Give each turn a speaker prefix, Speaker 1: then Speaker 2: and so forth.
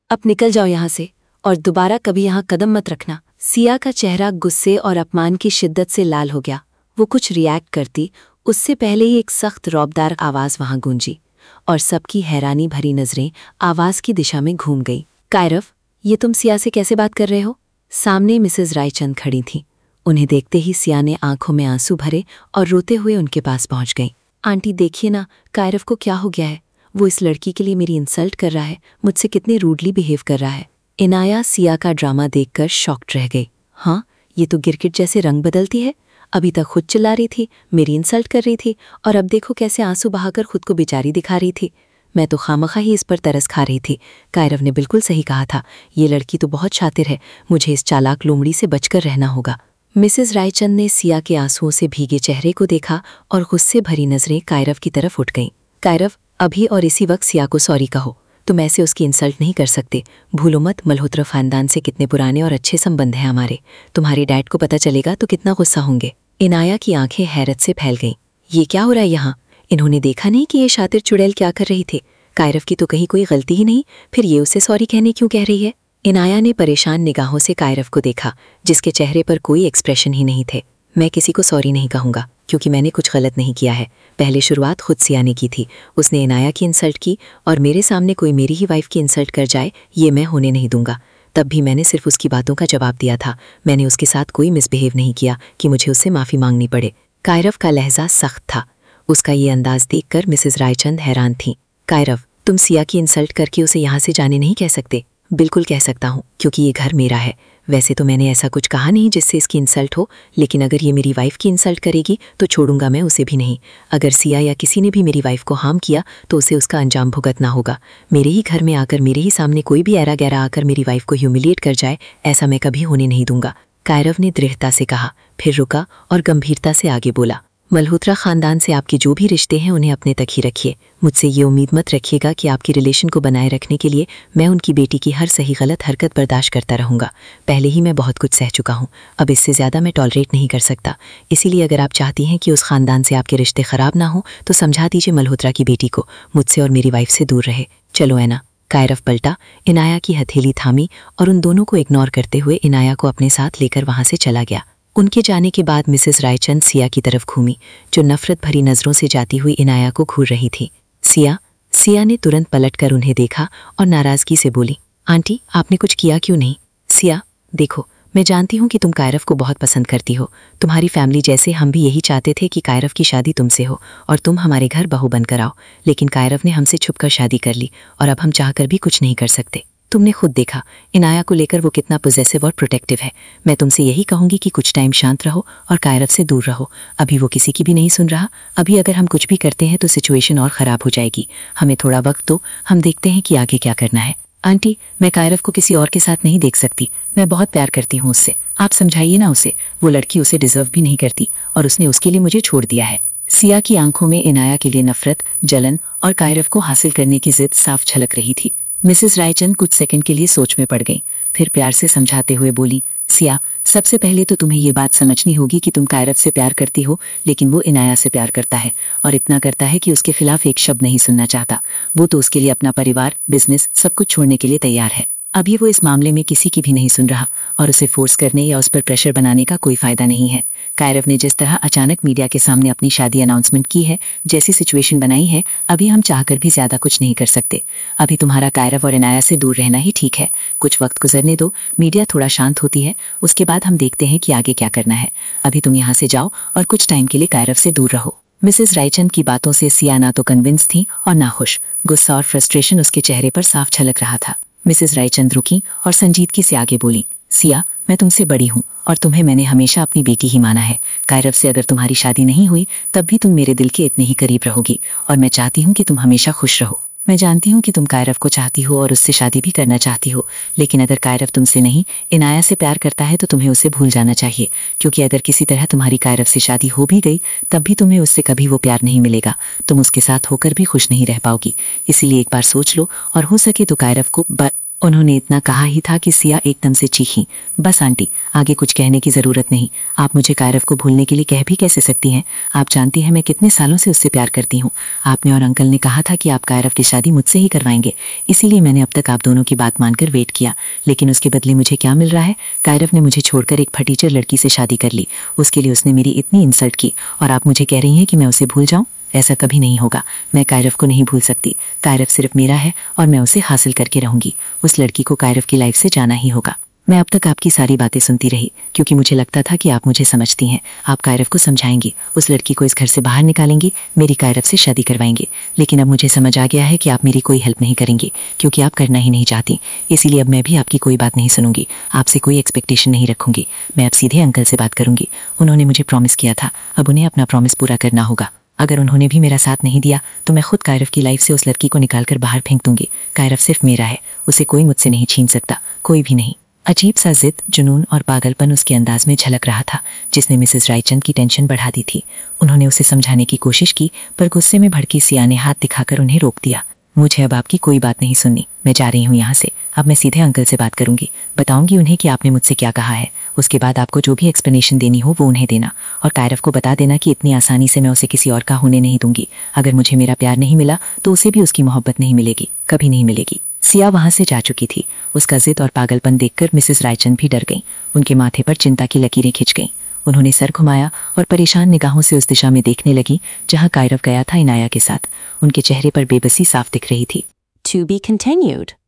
Speaker 1: अब निकल जाओ यहाँ से और दोबारा कभी यहाँ कदम मत रखना। सिया का चेहरा गुस्से और अपमान की शिद्दत से लाल हो गया। वो कुछ रिएक्ट करती उससे पहले ही एक सख्त रौबदार आवाज़ वहां गूंजी और सबकी हैरानी भरी नजरें आवाज़ की दिशा में घूम गईं। कायरव, ये तुम सिया से कैसे बात कर रहे हो? सामने मिसेज रायचंद खड़ी थीं। उन्हें देखते ही सिया ने आंखों में आंसू भरे और रोते हुए उनके पास पहुंच गई। आंटी देखिए ना, कायरव को क्या हो गया है? वो इस लड़की के लिए मेरी इंसल्ट कर रहा है, मुझसे कितने रूडली बिहेव कर रहा है। इनाया सिया का ड्रामा देखकर शॉक्ड रह गई। हाँ, ये तो गिरगिट जैसे रंग बदलती है। अभी तक खुद चिल्ला रही थी, मेरी इंसल्ट कर रही थी, और अब देखो कैसे आंसू बहाकर खुद को बेचारी दिखा रही थी। मैं तो खामखा ही इस पर तरस खा रही थी। कायरव ने बिल्कुल सही कहा था, ये लड़की तो बहुत शातिर है, मुझे इस चालाक लोमड़ी से बचकर रहना होगा। मिसेज रायचंद ने सिया के आंसुओं से भीगे चेहरे को देखा और गुस्से भरी नजरें कायरव की तरफ उठ गईं। कायरव, अभी और इसी वक्त सिया को सॉरी कहो। तुम ऐसे उसकी इंसल्ट नहीं कर सकते। भूलो मत, मल्होत्रा खानदान से कितने पुराने और अच्छे संबंध हैं हमारे। तुम्हारे डैड को पता चलेगा तो कितना गुस्सा होंगे। इनाया की आंखें हैरत से फैल गईं। ये क्या हो रहा है यहाँ? इन्होंने देखा नहीं कि ये शातिर चुड़ैल क्या कर रही थी? कायरव की तो कहीं कोई गलती ही नहीं, फिर ये उसे सॉरी कहने क्यों कह रही है? इनाया ने परेशान निगाहों से कायरव को देखा, जिसके चेहरे पर कोई एक्सप्रेशन ही नहीं थे। मैं किसी को सॉरी नहीं कहूँगा, क्योंकि मैंने कुछ गलत नहीं किया है। पहले शुरुआत खुद सिया ने की थी। उसने इनाया की इंसल्ट की, और मेरे सामने कोई मेरी ही वाइफ की इंसल्ट कर जाए, ये मैं होने नहीं दूंगा। तब भी मैंने सिर्फ उसकी बातों का जवाब दिया था। मैंने उसके साथ कोई मिसबिहेव नहीं किया कि मुझे उससे माफ़ी मांगनी पड़े। कायरव का लहजा सख्त था। उसका ये अंदाज देखकर मिसेज रायचंद हैरान थीं। कायरव, तुम सिया की इंसल्ट करके उसे यहाँ से जाने नहीं कह सकते। बिल्कुल कह सकता हूँ, क्योंकि ये घर मेरा है। वैसे तो मैंने ऐसा कुछ कहा नहीं जिससे इसकी इंसल्ट हो, लेकिन अगर ये मेरी वाइफ की इंसल्ट करेगी तो छोड़ूंगा मैं उसे भी नहीं। अगर सिया या किसी ने भी मेरी वाइफ को हार्म किया तो उसे उसका अंजाम भुगतना होगा। मेरे ही घर में आकर मेरे ही सामने कोई भी ऐरा गैरा आकर मेरी वाइफ को ह्यूमिलिएट कर जाए, ऐसा मैं कभी होने नहीं दूंगा। कायरव ने दृढ़ता से कहा, फिर रुका और गंभीरता से आगे बोला, मल्होत्रा खानदान से आपके जो भी रिश्ते हैं उन्हें अपने तक ही रखिए। मुझसे ये उम्मीद मत रखिएगा कि आपकी रिलेशन को बनाए रखने के लिए मैं उनकी बेटी की हर सही गलत हरकत बर्दाश्त करता रहूँगा। पहले ही मैं बहुत कुछ सह चुका हूँ, अब इससे ज़्यादा मैं टॉलरेट नहीं कर सकता। इसीलिए अगर आप चाहती हैं कि उस खानदान से आपके रिश्ते ख़राब ना हो तो समझा दीजिए मल्होत्रा की बेटी को मुझसे और मेरी वाइफ से दूर रहे। चलो ऐना। कायरव पलटा, इनाया की हथेली थामी और उन दोनों को इग्नोर करते हुए इनाया को अपने साथ लेकर वहाँ से चला गया। उनके जाने के बाद मिसेस रायचंद सिया की तरफ घूमी, जो नफरत भरी नज़रों से जाती हुई इनाया को घूर रही थी। सिया ने तुरंत पलटकर उन्हें देखा और नाराज़गी से बोली, आंटी आपने कुछ किया क्यों नहीं? सिया, देखो, मैं जानती हूँ कि तुम कायरव को बहुत पसंद करती हो। तुम्हारी फैमिली जैसे हम भी यही चाहते थे कि कायरव की शादी तुमसे हो और तुम हमारे घर बहू बनकर आओ, लेकिन कायरव ने हमसे छुपकर शादी कर ली और अब हम चाहकर भी कुछ नहीं कर सकते। तुमने खुद देखा इनाया को लेकर वो कितना पॉजेसिव और प्रोटेक्टिव है। मैं तुमसे यही कहूँगी कि कुछ टाइम शांत रहो और कायरव से दूर रहो। अभी वो किसी की भी नहीं सुन रहा। अभी अगर हम कुछ भी करते हैं तो सिचुएशन और ख़राब हो जाएगी। हमें थोड़ा वक्त दो, हम देखते हैं कि आगे क्या करना है। आंटी, मैं कायरव को किसी और के साथ नहीं देख सकती। मैं बहुत प्यार करती हूँ उससे। आप समझाइए ना उसे। वो लड़की उसे डिजर्व भी नहीं करती और उसने उसके लिए मुझे छोड़ दिया है। सिया की आंखों में इनाया के लिए नफरत, जलन और कायरव को हासिल करने की जिद साफ झलक रही थी। मिसेस रायचंद कुछ सेकंड के लिए सोच में पड़ गई, फिर प्यार से समझाते हुए बोली, सिया, सबसे पहले तो तुम्हें ये बात समझनी होगी कि तुम कायरव से प्यार करती हो, लेकिन वो इनाया से प्यार करता है और इतना करता है कि उसके खिलाफ एक शब्द नहीं सुनना चाहता। वो तो उसके लिए अपना परिवार, बिजनेस सब कुछ छोड़ने के लिए तैयार है। अभी वो इस मामले में किसी की भी नहीं सुन रहा और उसे फोर्स करने या उस पर प्रेशर बनाने का कोई फायदा नहीं है। कायरव ने जिस तरह अचानक मीडिया के सामने अपनी शादी अनाउंसमेंट की है, जैसी सिचुएशन बनाई है, अभी हम चाहकर भी ज्यादा कुछ नहीं कर सकते। अभी तुम्हारा कायरव और इनाया से दूर रहना ही ठीक है। कुछ वक्त गुजरने दो, मीडिया थोड़ा शांत होती है, उसके बाद हम देखते हैं कि आगे क्या करना है। अभी तुम यहाँ से जाओ और कुछ टाइम के लिए कायरव से दूर रहो। मिसेस रायचंद की बातों से सिया ना तो कन्विंस थी और ना खुश। गुस्सा और फ्रस्ट्रेशन उसके चेहरे पर साफ झलक रहा था। मिसेस रायचंद रुकी और संजीदगी से आगे बोली, सिया, मैं तुमसे बड़ी हूँ और तुम्हें मैंने हमेशा अपनी बेटी ही माना है। कायरव से अगर तुम्हारी शादी नहीं हुई तब भी तुम मेरे दिल के इतने ही करीब रहोगी और मैं चाहती हूँ कि तुम हमेशा खुश रहो। मैं जानती हूँ कि तुम कायरव को चाहती हो और उससे शादी भी करना चाहती हो, लेकिन अगर कायरव तुमसे नहीं इनाया से प्यार करता है तो तुम्हें उसे भूल जाना चाहिए, क्योंकि अगर किसी तरह तुम्हारी कायरव से शादी हो भी गई तब भी तुम्हें उससे कभी वो प्यार नहीं मिलेगा। तुम उसके साथ होकर भी खुश नहीं रह पाओगी। इसीलिए एक बार सोच लो और हो सके तो कायरव को उन्होंने इतना कहा ही था कि सिया एकदम से चीखी। बस आंटी, आगे कुछ कहने की जरूरत नहीं। आप मुझे कायरव को भूलने के लिए कह भी कैसे सकती हैं? आप जानती हैं मैं कितने सालों से उससे प्यार करती हूँ। आपने और अंकल ने कहा था कि आप कायरव की शादी मुझसे ही करवाएंगे, इसीलिए मैंने अब तक आप दोनों की बात मानकर वेट किया। लेकिन उसके बदले मुझे क्या मिल रहा है? कायरव ने मुझे छोड़कर एक फटीचर लड़की से शादी कर ली। उसके लिए उसने मेरी इतनी इंसल्ट की, और आप मुझे कह रही हैं कि मैं उसे भूल जाऊं? ऐसा कभी नहीं होगा। मैं कायरव को नहीं भूल सकती। कायरव सिर्फ मेरा है और मैं उसे हासिल करके रहूंगी। उस लड़की को कायरव की लाइफ से जाना ही होगा। मैं अब तक आपकी सारी बातें सुनती रही क्योंकि मुझे लगता था कि आप मुझे समझती हैं। आप कायरव को समझाएंगी, उस लड़की को इस घर से बाहर निकालेंगी, मेरी कायरव से शादी करवाएंगे। लेकिन अब मुझे समझ आ गया है कि आप मेरी कोई हेल्प नहीं करेंगी क्योंकि आप करना ही नहीं चाहती। इसीलिए अब मैं भी आपकी कोई बात नहीं सुनूंगी, आपसे कोई एक्सपेक्टेशन नहीं रखूंगी। मैं अब सीधे अंकल से बात करूंगी। उन्होंने मुझे प्रॉमिस किया था, अब उन्हें अपना प्रॉमिस पूरा करना होगा। अगर उन्होंने भी मेरा साथ नहीं दिया तो मैं खुद कायरव की लाइफ से उस लड़की को निकालकर बाहर फेंक दूंगी। कायरव सिर्फ मेरा है, उसे कोई मुझसे नहीं छीन सकता, कोई भी नहीं। अजीब सा जिद, जुनून और पागलपन उसके अंदाज में झलक रहा था, जिसने मिसेस रायचंद की टेंशन बढ़ा दी थी। उन्होंने उसे समझाने की कोशिश की, पर गुस्से में भड़की सिया ने हाथ दिखाकर उन्हें रोक दिया। मुझे अब आपकी कोई बात नहीं सुननी, मैं जा रही हूँ यहाँ से। अब मैं सीधे अंकल से बात करूंगी, बताऊंगी उन्हें कि आपने मुझसे क्या कहा है। उसके बाद आपको जो भी एक्सप्लेनेशन देनी हो वो उन्हें देना, और कायरव को बता देना कि इतनी आसानी से मैं उसे किसी और का होने नहीं दूंगी। अगर मुझे मेरा प्यार नहीं मिला तो उसे भी उसकी मोहब्बत नहीं मिलेगी, कभी नहीं मिलेगी। सिया वहां से जा चुकी थी। उसका जिद और पागलपन देखकर मिसेस रायचंद भी डर गईं। उनके माथे पर चिंता की लकीरें खिंच गईं। उन्होंने सर घुमाया और परेशान निगाहों से उस दिशा में देखने लगी जहां कायरव गया था इनाया के साथ। उनके चेहरे पर बेबसी साफ दिख रही थी।
Speaker 2: To be continued.